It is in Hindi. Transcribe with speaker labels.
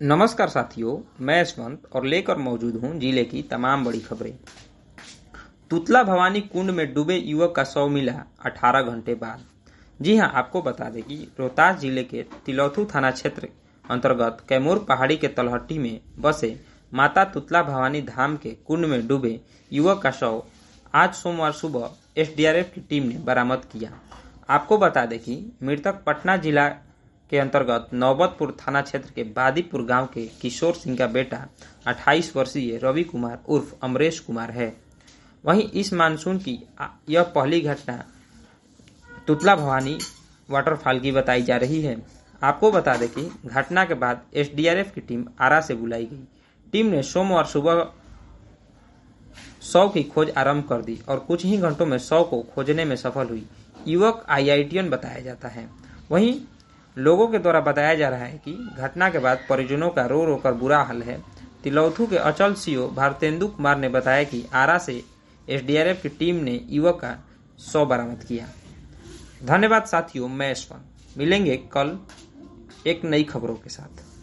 Speaker 1: नमस्कार साथियों, मैं यशवंत और लेकर मौजूद हूं जिले की तमाम बड़ी खबरें। तुतला भवानी कुंड में डूबे युवक का शव मिला 18 घंटे बाद। जी हां, आपको बता दें कि रोहतास जिले के तिलौथू थाना क्षेत्र अंतर्गत कैमूर पहाड़ी के तलहटी में बसे माता तुतला भवानी धाम के कुंड में डूबे युवक का शव आज सोमवार सुबह एसडीआरएफ की टीम ने बरामद किया। आपको बता दें कि मृतक पटना जिला के अंतर्गत नौबतपुर थाना क्षेत्र के बादीपुर गांव के किशोर सिंह का बेटा 28 वर्षीय रवि कुमार उर्फ अमरेश कुमार है। वहीं इस मानसून की यह पहली घटना तुतला भवानी वाटरफॉल की बताई जा रही है। आपको बता दें कि घटना के बाद एसडीआरएफ की टीम आरा से बुलाई गई। टीम ने सोमवार सुबह शव की खोज आरंभ कर दी और कुछ ही घंटों में शव को खोजने में सफल हुई। युवक आईआईटीएन बताया जाता है। वहीं लोगों के द्वारा बताया जा रहा है कि घटना के बाद परिजनों का रो रो कर बुरा हाल है। तिलौथू के अचल सीओ भारतेंदु कुमार ने बताया कि आरा से एसडीआरएफ की टीम ने युवक का शव बरामद किया। धन्यवाद साथियों, मैं यशवंत। मिलेंगे कल एक नई खबरों के साथ।